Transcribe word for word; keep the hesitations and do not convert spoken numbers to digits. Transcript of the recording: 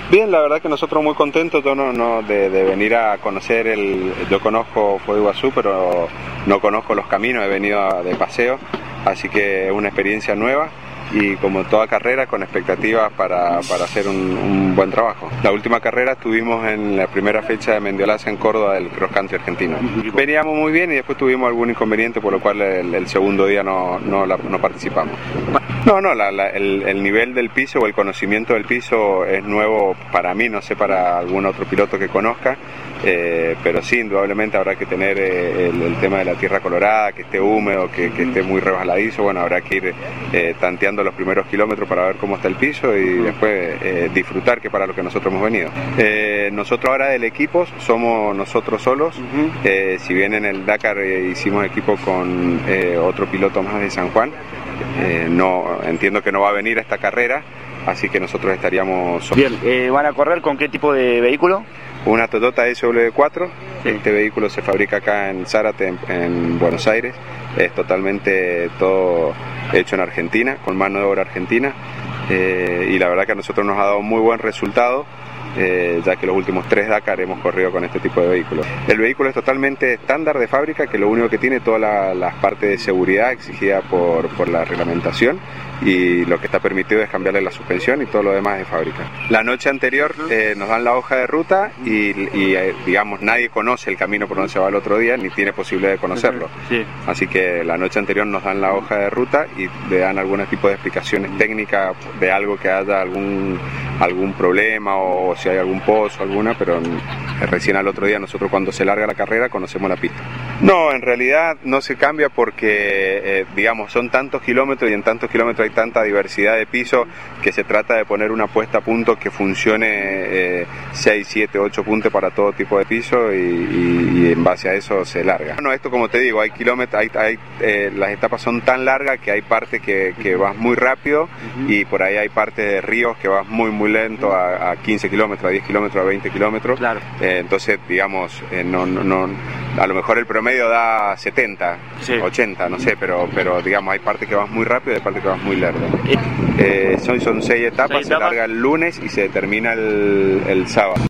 Bien, la verdad que nosotros muy contentos yo no, no, de, de venir a conocer el... Yo conozco Foz de Iguazú, pero no conozco los caminos, he venido a, de paseo, así que es una experiencia nueva y como toda carrera con expectativas para, para hacer un, un buen trabajo. La última carrera estuvimos en la primera fecha de Mendiolaza en Córdoba del cross country argentino. Veníamos muy bien y después tuvimos algún inconveniente por lo cual el, el segundo día no, no, la, no participamos. No, no, la, la, el, el nivel del piso o el conocimiento del piso es nuevo para mí, no sé para algún otro piloto que conozca, eh, pero sí, indudablemente habrá que tener eh, el, el tema de la tierra colorada, que esté húmedo, que, que esté muy resbaladizo, bueno, habrá que ir eh, tanteando los primeros kilómetros para ver cómo está el piso y después eh, disfrutar, que para lo que nosotros hemos venido. Eh, nosotros ahora del equipo somos nosotros solos, eh, si bien en el Dakar eh, hicimos equipo con eh, otro piloto más de San Juan, Eh, no, entiendo que no va a venir a esta carrera, así que nosotros estaríamos... Bien, eh, ¿van a correr con qué tipo de vehículo? Una Toyota S W cuatro, sí. Este vehículo se fabrica acá en Zárate, en, en Buenos Aires, es totalmente todo hecho en Argentina, con mano de obra argentina, eh, y la verdad que a nosotros nos ha dado muy buen resultado. Eh, ya que los últimos tres Dakar hemos corrido con este tipo de vehículos. El vehículo es totalmente estándar de fábrica, que lo único que tiene todas la, las partes de seguridad exigida por, por la reglamentación, y lo que está permitido es cambiarle la suspensión y todo lo demás de fábrica. La noche anterior eh, nos dan la hoja de ruta y, y eh, digamos nadie conoce el camino por donde se va el otro día ni tiene posibilidad de conocerlo. Sí. Así que la noche anterior nos dan la hoja de ruta y le dan algún tipo de explicaciones técnicas de algo que haya algún, algún problema o si hay algún pozo, alguna, pero recién al otro día nosotros cuando se larga la carrera conocemos la pista. No, en realidad no se cambia porque eh, digamos son tantos kilómetros y en tantos kilómetros hay tanta diversidad de piso que se trata de poner una puesta a punto que funcione eh, seis, siete, ocho puntos para todo tipo de piso y, y, y en base a eso se larga. Bueno, esto como te digo, hay kilómetros, hay, hay, eh, las etapas son tan largas que hay partes que, que vas muy rápido y por ahí hay partes de ríos que vas muy muy lento a, a quince kilómetros, a diez kilómetros, a veinte kilómetros. Claro. Eh, entonces digamos, eh, no, no, no, a lo mejor el promedio da setenta, sí. ochenta, no sé, pero, pero digamos hay partes que vas muy rápido y hay partes que vas muy largo. Eh, son, son seis etapas, ¿Seis etapas? Se larga el lunes y se termina el, el sábado.